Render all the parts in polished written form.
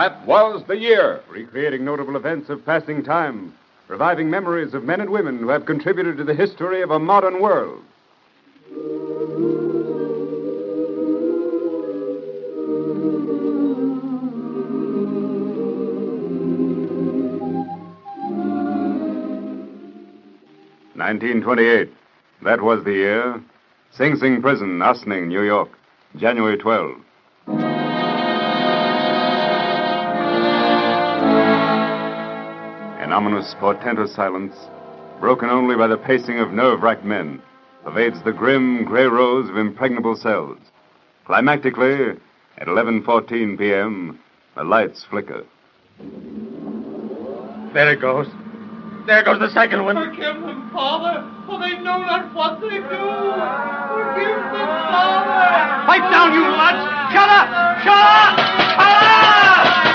That was the year. Recreating notable events of passing time, reviving memories of men and women who have contributed to the history of a modern world. $1928. That was the year. Sing Sing Prison, Ossining, New York. January 12. An ominous, portentous silence, broken only by the pacing of nerve-racked men, pervades the grim, gray rows of impregnable cells. Climactically, at 11:14 p.m., the lights flicker. There it goes. There goes the second one. Forgive them, Father, for they know not what they do. Forgive them, Father. Pipe down, you lads! Shut up! Shut up! Shut up!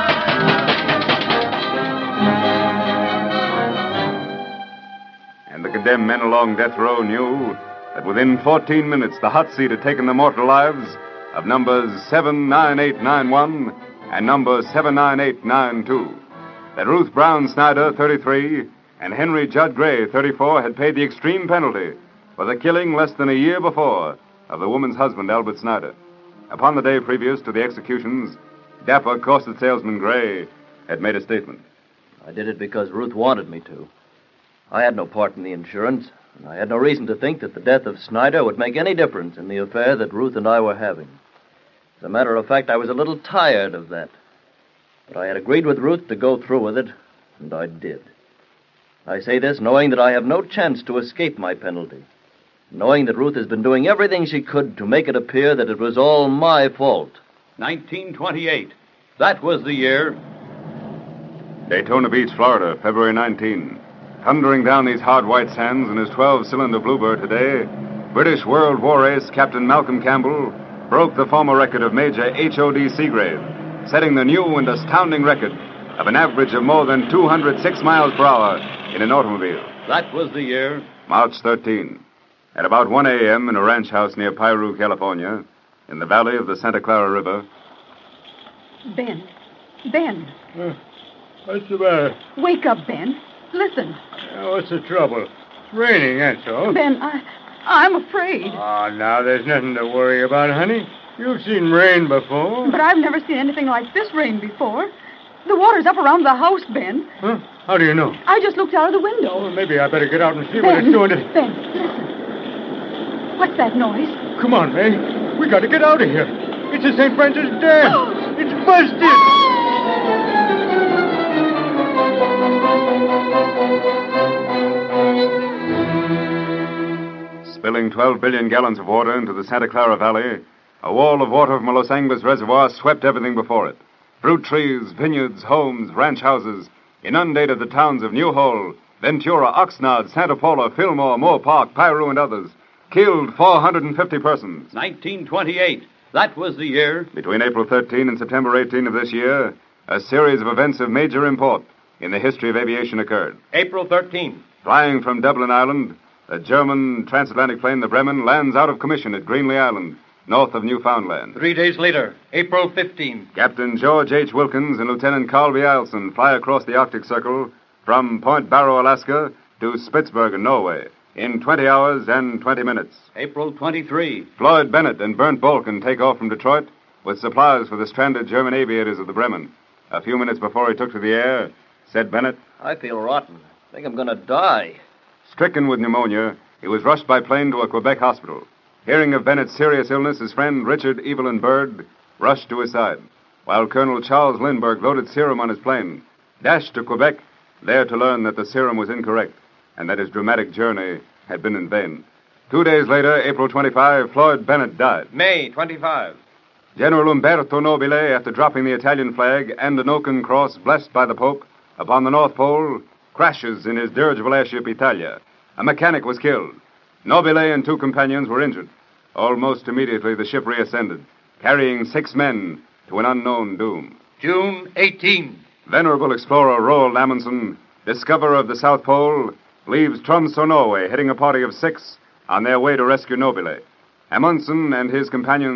And the condemned men along death row knew that within 14 minutes the hot seat had taken the mortal lives of numbers 79891 and number 79892. That Ruth Brown Snyder, 33, and Henry Judd Gray, 34, had paid the extreme penalty for the killing less than a year before of the woman's husband, Albert Snyder. Upon the day previous to the executions, dapper corset salesman Gray had made a statement. I did it because Ruth wanted me to. I had no part in the insurance, and I had no reason to think that the death of Snyder would make any difference in the affair that Ruth and I were having. As a matter of fact, I was a little tired of that. But I had agreed with Ruth to go through with it, and I did. I say this knowing that I have no chance to escape my penalty, knowing that Ruth has been doing everything she could to make it appear that it was all my fault. 1928. That was the year. Daytona Beach, Florida, February 19. Thundering down these hard white sands in his 12-cylinder Bluebird today, British World War ace Captain Malcolm Campbell broke the former record of Major H.O.D. Seagrave, setting the new and astounding record of an average of more than 206 miles per hour in an automobile. That was the year. March 13. At about 1 a.m. in a ranch house near Piru, California, in the valley of the Santa Clara River. Ben. Ben. What's the matter? Wake up, Ben. Listen. What's the trouble? It's raining, that's all. Ben, I'm afraid. Oh, now, there's nothing to worry about, honey. You've seen rain before. But I've never seen anything like this rain before. The water's up around the house, Ben. Huh? How do you know? I just looked out of the window. Well, maybe I better get out and see Ben, what it's doing to... Ben, listen. What's that noise? Come on, May. We got to get out of here. It's the St. Francis Dam. It's busted. Spilling 12 billion gallons of water into the Santa Clara Valley, a wall of water from a Los Angeles reservoir swept everything before it. Fruit trees, vineyards, homes, ranch houses inundated the towns of New Hole, Ventura, Oxnard, Santa Paula, Fillmore, Moore Park, Piru, and others. Killed 450 persons. 1928. That was the year. Between April 13 and September 18 of this year, a series of events of major import in the history of aviation occurred. April 13. Flying from Dublin Island, the German transatlantic plane, the Bremen, lands out of commission at Greenlee Island, north of Newfoundland. 3 days later, April 15. Captain George H. Wilkins and Lieutenant Carl B. Eielson fly across the Arctic Circle from Point Barrow, Alaska, to Spitsbergen, Norway, in 20 hours and 20 minutes. April 23. Floyd Bennett and Bernd Bolken take off from Detroit with supplies for the stranded German aviators of the Bremen. A few minutes before he took to the air, said Bennett, I feel rotten. I think I'm going to die. Stricken with pneumonia, he was rushed by plane to a Quebec hospital. Hearing of Bennett's serious illness, his friend Richard Evelyn Byrd rushed to his side, while Colonel Charles Lindbergh loaded serum on his plane, dashed to Quebec, there to learn that the serum was incorrect and that his dramatic journey had been in vain. 2 days later, April 25, Floyd Bennett died. May 25. General Umberto Nobile, after dropping the Italian flag and an oaken cross blessed by the Pope upon the North Pole, crashes in his dirigible airship Italia. A mechanic was killed. Nobile and 2 companions were injured. Almost immediately, the ship reascended, carrying 6 men to an unknown doom. June 18. Venerable explorer Roald Amundsen, discoverer of the South Pole, leaves Tromsø, Norway, heading a party of 6 on their way to rescue Nobile. Amundsen and his companions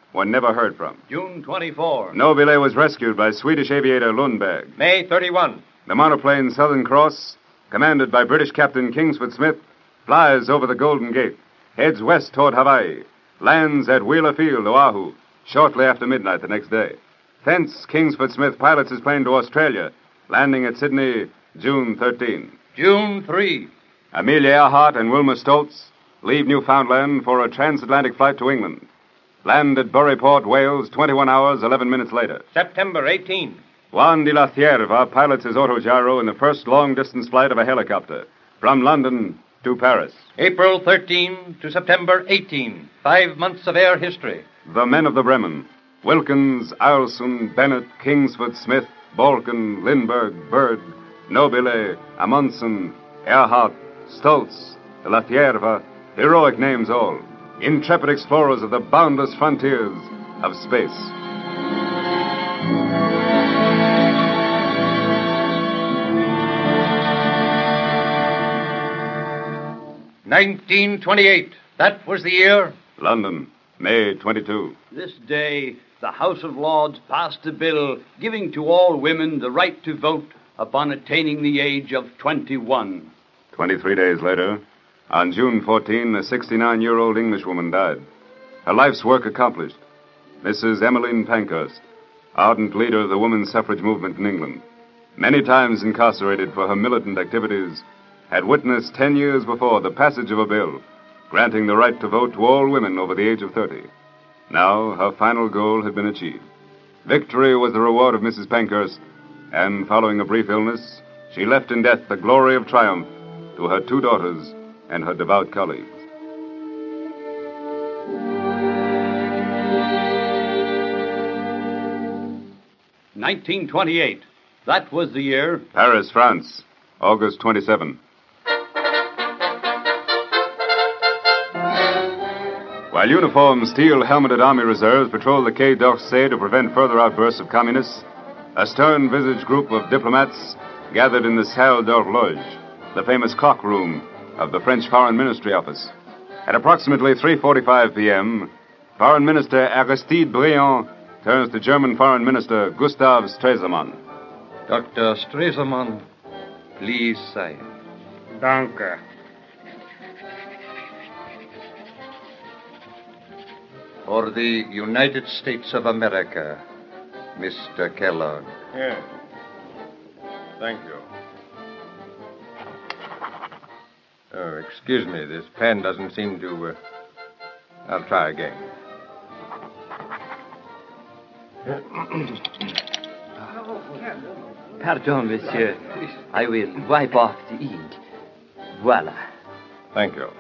were never heard from. June 24. Nobile was rescued by Swedish aviator Lundberg. May 31. The monoplane Southern Cross, commanded by British Captain Kingsford Smith, flies over the Golden Gate, heads west toward Hawaii, lands at Wheeler Field, Oahu, shortly after midnight the next day. Thence, Kingsford Smith pilots his plane to Australia, landing at Sydney June 13. June 3. Amelia Earhart and Wilma Stoltz leave Newfoundland for a transatlantic flight to England. Land at Buryport, Wales, 21 hours, 11 minutes later. September 18. Juan de la Cierva pilots his autogyro in the first long-distance flight of a helicopter from London to Paris. April 13 to September 18. 5 months of air history. The men of the Bremen: Wilkins, Ireson, Bennett, Kingsford, Smith, Balkan, Lindbergh, Bird, Nobile, Amundsen, Earhart, Stoltz, de la Cierva, heroic names all, intrepid explorers of the boundless frontiers of space. $1928. That was the year. London, May 22. This day, the House of Lords passed a bill giving to all women the right to vote upon attaining the age of 21. 23 days later, on June 14, a 69-year-old Englishwoman died. Her life's work accomplished. Mrs. Emmeline Pankhurst, ardent leader of the women's suffrage movement in England, many times incarcerated for her militant activities, had witnessed 10 years before the passage of a bill granting the right to vote to all women over the age of 30. Now, her final goal had been achieved. Victory was the reward of Mrs. Pankhurst, and following a brief illness, she left in death the glory of triumph to her 2 daughters and her devout colleagues. $1928. That was the year. Paris, France, August 27. While uniformed, steel-helmeted army reserves patrol the Quai d'Orsay to prevent further outbursts of communists, a stern-visaged group of diplomats gathered in the Salle d'Horloge, the famous clock room of the French Foreign Ministry office. At approximately 3:45 p.m., Foreign Minister Aristide Briand turns to German Foreign Minister Gustav Stresemann. Dr. Stresemann, please sign. Danke. For the United States of America, Mr. Kellogg. Yes. Thank you. Oh, excuse me, this pen doesn't seem to... I'll try again. Pardon, monsieur. I will wipe off the ink. Voila. Thank you.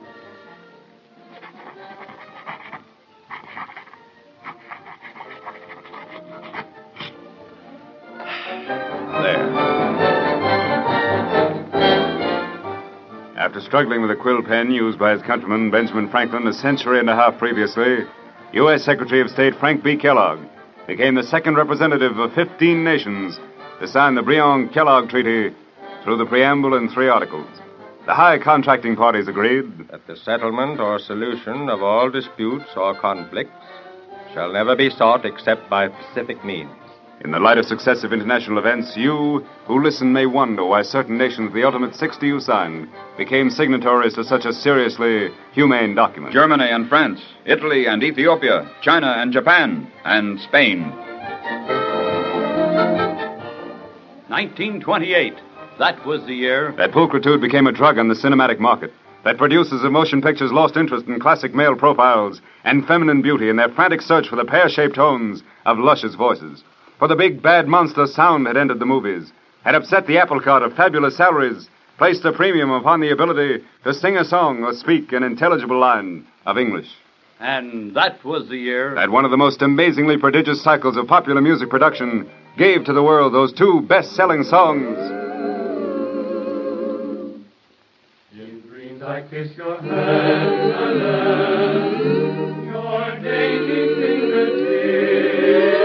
After struggling with a quill pen used by his countryman Benjamin Franklin a century and a half previously, U.S. Secretary of State Frank B. Kellogg became the second representative of 15 nations to sign the Briand-Kellogg Treaty through the preamble and 3 articles. The high contracting parties agreed that the settlement or solution of all disputes or conflicts shall never be sought except by pacific means. In the light of successive international events, you who listen may wonder why certain nations the ultimate 60 you signed became signatories to such a seriously humane document. Germany and France, Italy and Ethiopia, China and Japan, and Spain. 1928. That was the year. That pulchritude became a drug on the cinematic market. That producers of motion pictures lost interest in classic male profiles and feminine beauty in their frantic search for the pear-shaped tones of luscious voices. For the big bad monster sound had ended the movies, had upset the apple cart of fabulous salaries, placed a premium upon the ability to sing a song or speak an intelligible line of English. And that was the year. That one of the most amazingly prodigious cycles of popular music production gave to the world those 2 best-selling songs. In dreams I kiss your hand, my love, your dainty fingertips.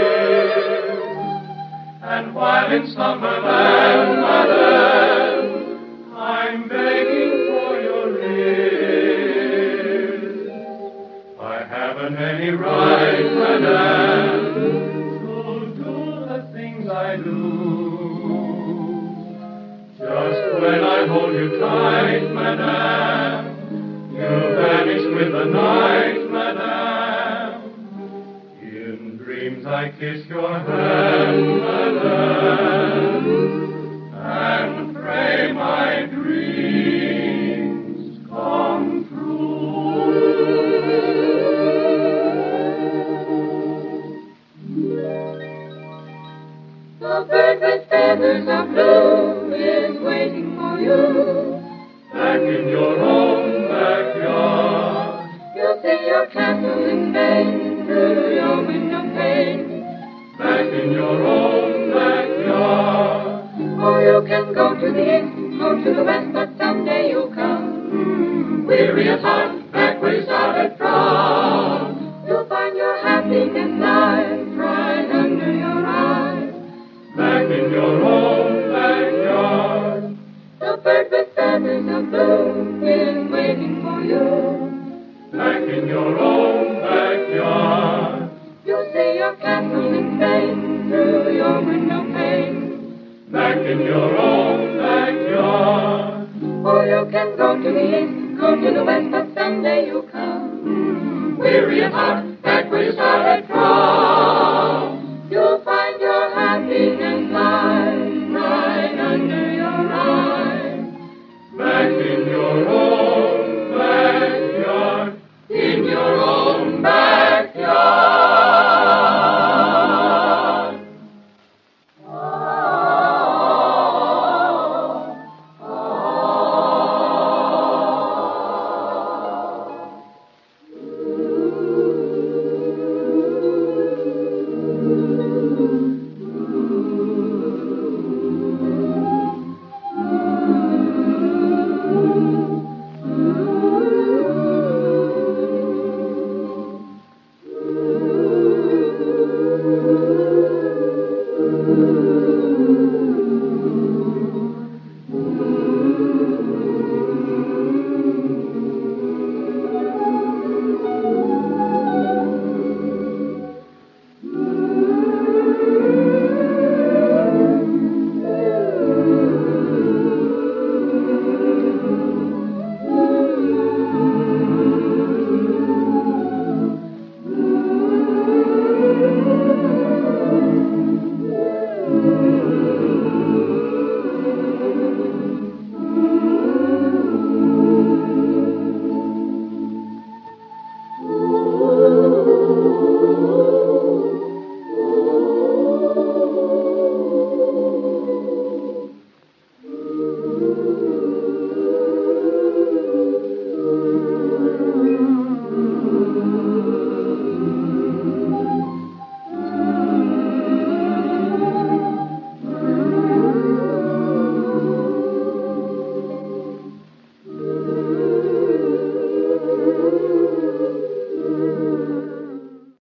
And while in slumberland, my love, I'm begging for your lips. I haven't any right, madame, to do the things I do. Just when I hold you tight, madame, you vanish with the night, madame. In dreams I kiss your hand, madame, and pray my dreams come true. The bird with feathers of blue is waiting for you. Back in your own backyard, You'll see your castle in vain through your window pane. back in your own backyard. Or you can go to the east, go to the west, but someday you'll come. Weary at heart, back where you started from. You'll find your happiness lies right under your eyes. Back in your own backyard, The bird with feathers of blue is waiting for you. back in your own backyard. You'll see your castle in vain through your window pane. Back in your own backyard. Or you can go to the east, go to the west, but someday you'll come. Weary at heart, back where you started from. You'll find your happiness lies right under your eyes. Back in your own backyard, in your own